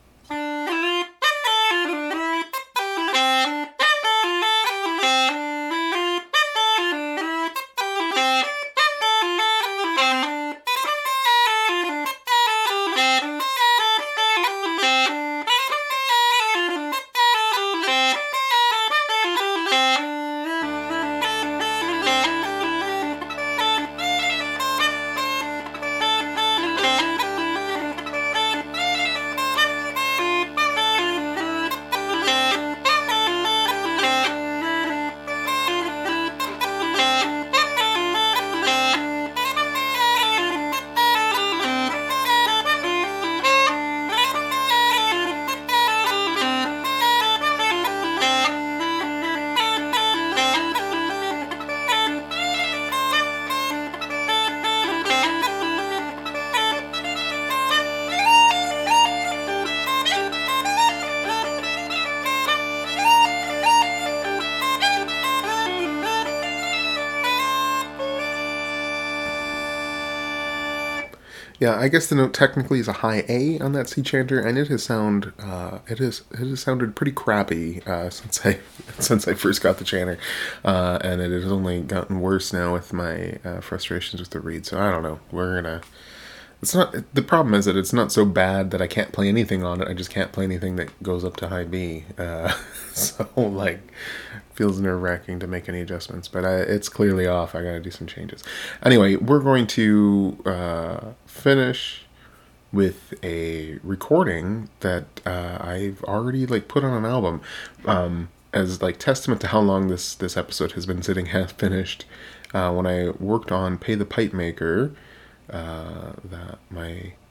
Speaker 1: Yeah, I guess the note technically is a high A on that sea chanter, and it has sound uh, it has it has sounded pretty crappy uh, since I since I first got the chanter, uh, and it has only gotten worse now with my uh, frustrations with the reed. So I don't know. We're gonna. It's not the problem is that it's not so bad that I can't play anything on it. I just can't play anything that goes up to high B. Uh, so like, feels nerve wracking to make any adjustments. But I, it's clearly off. I got to do some changes. Anyway, we're going to uh, finish with a recording that uh, I've already like put on an album um, as like testament to how long this this episode has been sitting half finished. Uh, when I worked on Pay the Pipe Maker. Uh, that my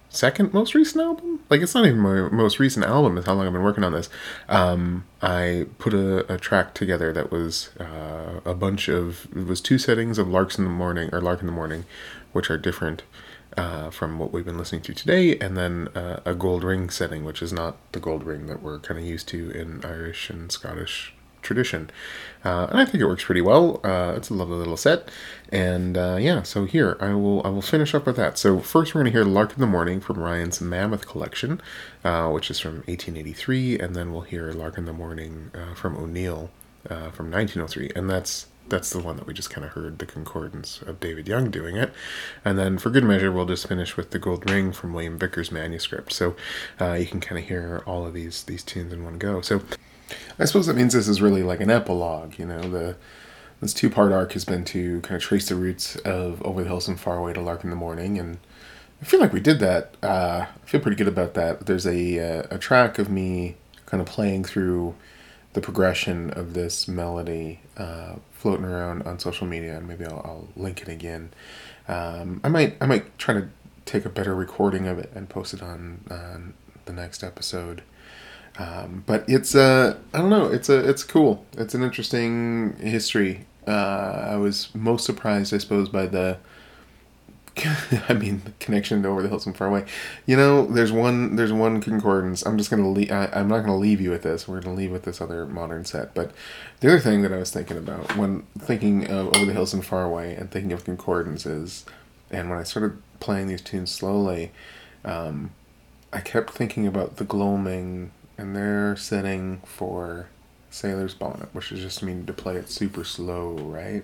Speaker 1: second most recent album. Like, it's not even my most recent album, is how long I've been working on this. Um, I put a, a track together that was uh, a bunch of, it was two settings of Larks in the Morning, or Lark in the Morning, which are different uh, from what we've been listening to today, and then uh, a gold ring setting, which is not the gold ring that we're kind of used to in Irish and Scottish tradition. Uh, and I think it works pretty well. Uh, it's a lovely little set. And uh, yeah, so here, I will I will finish up with that. So first we're going to hear Lark in the Morning from Ryan's Mammoth Collection, uh, which is from eighteen eighty-three, and then we'll hear Lark in the Morning uh, from O'Neill uh, from nineteen oh three, and that's that's the one that we just kind of heard the concordance of David Young doing it. And then for good measure, we'll just finish with the Gold Ring from William Vickers' manuscript. So uh, you can kind of hear all of these these tunes in one go. So I suppose that means this is really like an epilogue, you know, the this two-part arc has been to kind of trace the roots of Over the Hills and Far Away to Lark in the Morning, and I feel like we did that. Uh, I feel pretty good about that. There's a, uh, a track of me kind of playing through the progression of this melody uh, floating around on social media, and maybe I'll, I'll link it again. Um, I might I might try to take a better recording of it and post it on, on the next episode. Um, but it's uh I don't know, it's a it's cool. It's an interesting history. Uh, I was most surprised, I suppose, by the I mean the connection to Over the Hills and Far Away. You know, there's one there's one concordance. I'm just gonna leave. I, I'm not gonna leave you with this. We're gonna leave with this other modern set. But the other thing that I was thinking about when thinking of Over the Hills and Far Away and thinking of concordances, and when I started playing these tunes slowly, um, I kept thinking about the gloaming and their setting for Sailor's Bonnet, which is just mean to play it super slow, right?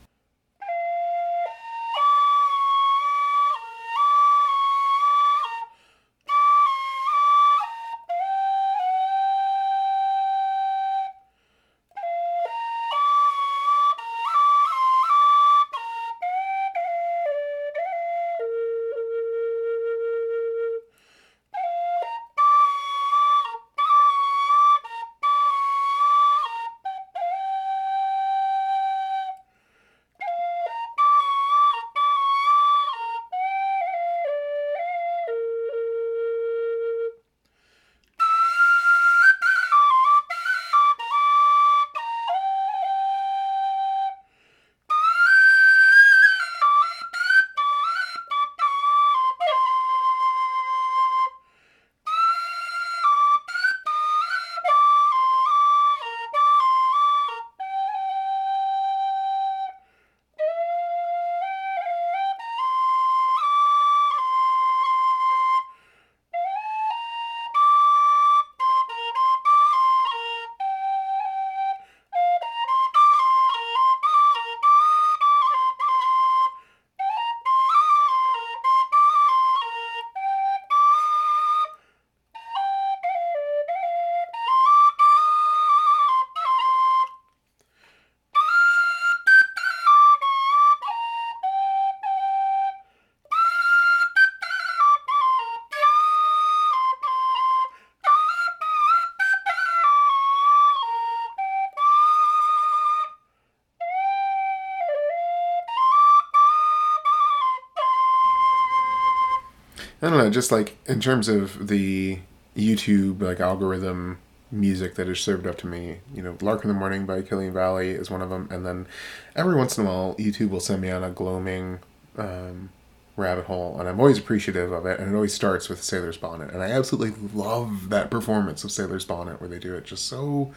Speaker 1: I don't know, just like in terms of the YouTube like algorithm music that is served up to me, you know, Lark in the Morning by Killeen Valley is one of them, and then every once in a while YouTube will send me on a gloaming um, rabbit hole, and I'm always appreciative of it, and it always starts with Sailor's Bonnet, and I absolutely love that performance of Sailor's Bonnet where they do it just so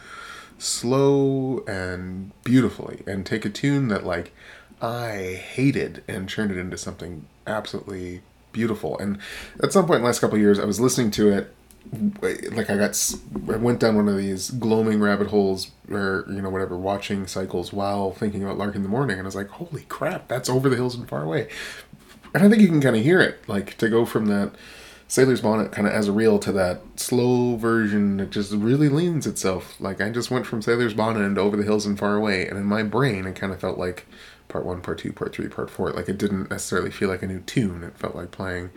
Speaker 1: slow and beautifully, and take a tune that like I hated and turned it into something absolutely beautiful. And at some point in the last couple of years, I was listening to it, like I got, I went down one of these gloaming rabbit holes, or you know whatever, watching cycles while thinking about Lark in the Morning, and I was like, holy crap, that's Over the Hills and Far Away. And I think you can kind of hear it, like to go from that Sailor's Bonnet kind of as a reel to that slow version that just really leans itself. Like I just went from Sailor's Bonnet into Over the Hills and Far Away, and in my brain it kind of felt like part one, part two, part three, part four. Like it didn't necessarily feel like a new tune. It felt like playing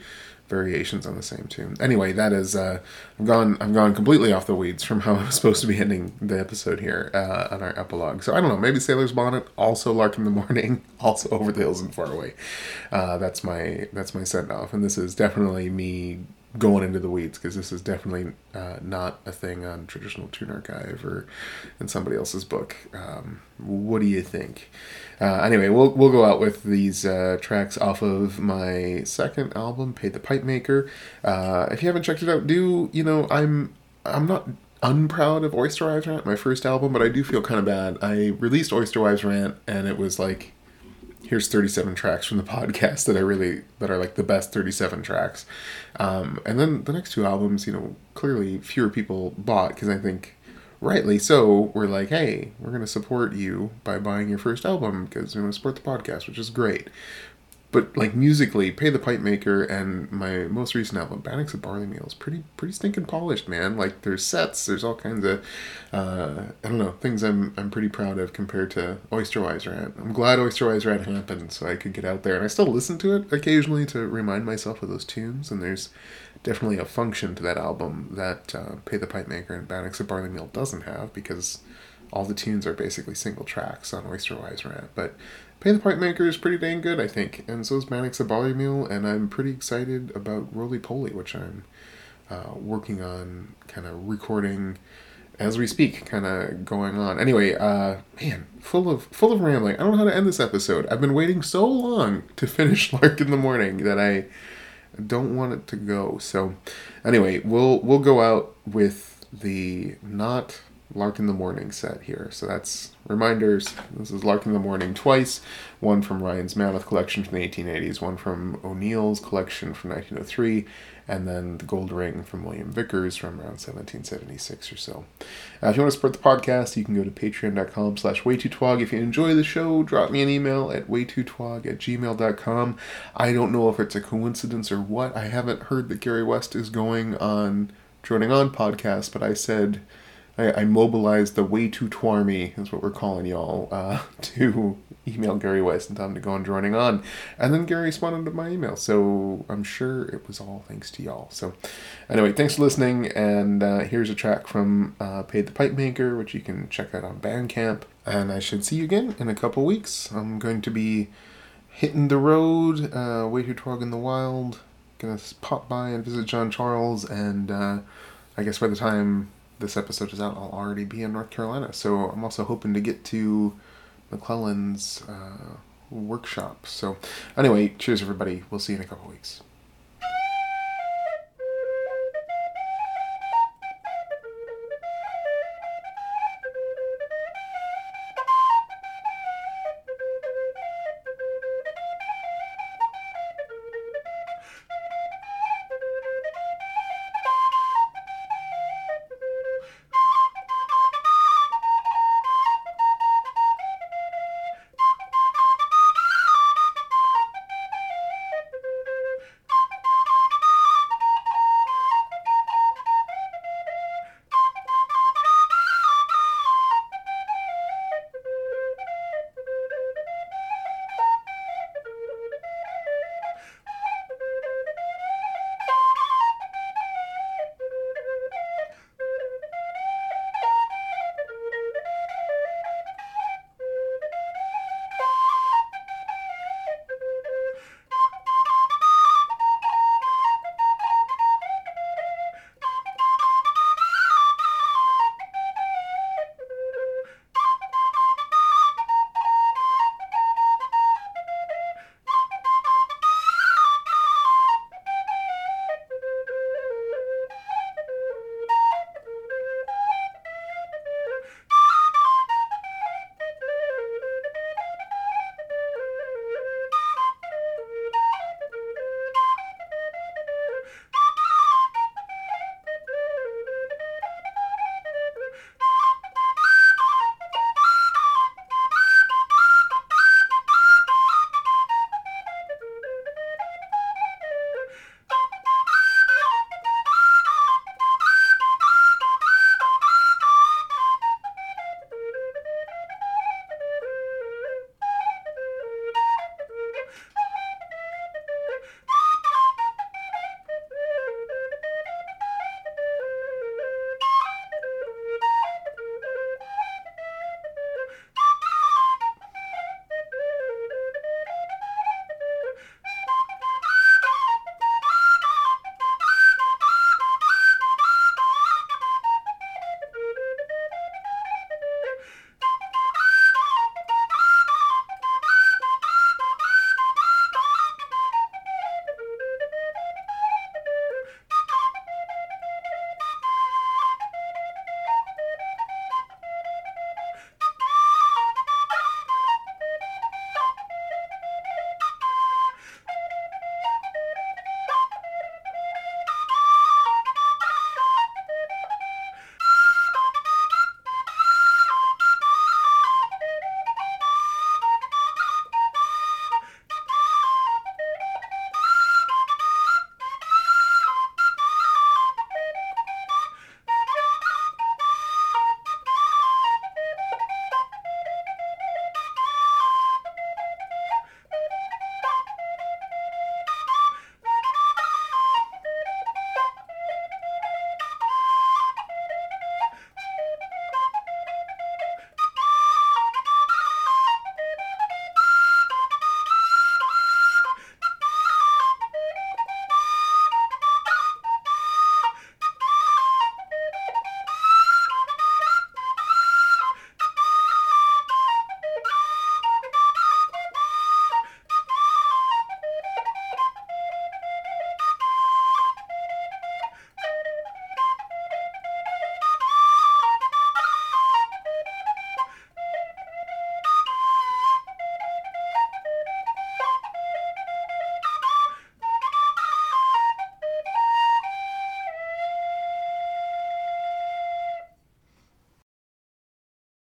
Speaker 1: variations on the same tune. Anyway, that is uh, I've gone I've gone completely off the weeds from how I was supposed to be ending the episode here uh, on our epilogue. So I don't know, maybe Sailor's Bonnet, also Lark in the Morning, also Over the Hills and Far Away. Uh, that's my that's my send off, and this is definitely me going into the weeds, because this is definitely uh, not a thing on Traditional Tune Archive or in somebody else's book. Um, what do you think? Uh, anyway, we'll we'll go out with these uh, tracks off of my second album, Pay the Pipe Maker. Uh, if you haven't checked it out, do, you know, I'm I'm not unproud of Oyster Wives Rant, my first album, but I do feel kind of bad. I released Oyster Wives Rant, and it was like, here's thirty-seven tracks from the podcast that I really, that are like the best thirty-seven tracks. Um, and then the next two albums, you know, clearly fewer people bought, because I think, rightly so, we're like, hey, we're going to support you by buying your first album, because we want to support the podcast, which is great. But, like, musically, Pay the Pipe Maker and my most recent album, Bannock's of Barley Meal, is pretty pretty stinking polished, man. Like, there's sets, there's all kinds of, uh, I don't know, things I'm I'm pretty proud of compared to Oyster Wives Rant. I'm glad Oyster Wives Rant happened so I could get out there. And I still listen to it occasionally to remind myself of those tunes, and there's definitely a function to that album that uh, Pay the Pipe Maker and Bannock's of Barley Meal doesn't have, because all the tunes are basically single tracks on Oyster Wives Rant. But Pay the Pipe Maker is pretty dang good, I think, and so is Bannock's of Barley Meal, and I'm pretty excited about Roly Poly, which I'm uh, working on, kind of recording as we speak, kind of going on. Anyway, uh, man, full of full of rambling. I don't know how to end this episode. I've been waiting so long to finish Lark in the Morning that I don't want it to go. So, anyway, we'll we'll go out with the not Lark in the Morning set here. So that's reminders. This is Lark in the Morning twice. One from Ryan's Mammoth collection from the eighteen eighties, one from O'Neill's collection from nineteen oh three, and then the Gold Ring from William Vickers from around seventeen seventy-six or so. Uh, if you want to support the podcast, you can go to patreon.com slash way2twog. If you enjoy the show, drop me an email at way two twog at gmail dot com. I don't know if it's a coincidence or what. I haven't heard that Gary West is going on Droning On podcast, but I said, I, I mobilized the Way Too Twarmy, is what we're calling y'all, uh, to email Gary West and tell him to go on Droning On. And then Gary responded to my email, so I'm sure it was all thanks to y'all. So anyway, thanks for listening, and uh, here's a track from uh, Pay the Pipe Maker, which you can check out on Bandcamp. And I should see you again in a couple weeks. I'm going to be hitting the road, uh, Way Too Twog in the Wild, gonna pop by and visit John Charles, and uh, I guess by the time this episode is out, I'll already be in North Carolina. So I'm also hoping to get to McClellan's uh, workshop. So anyway, cheers everybody. We'll see you in a couple weeks.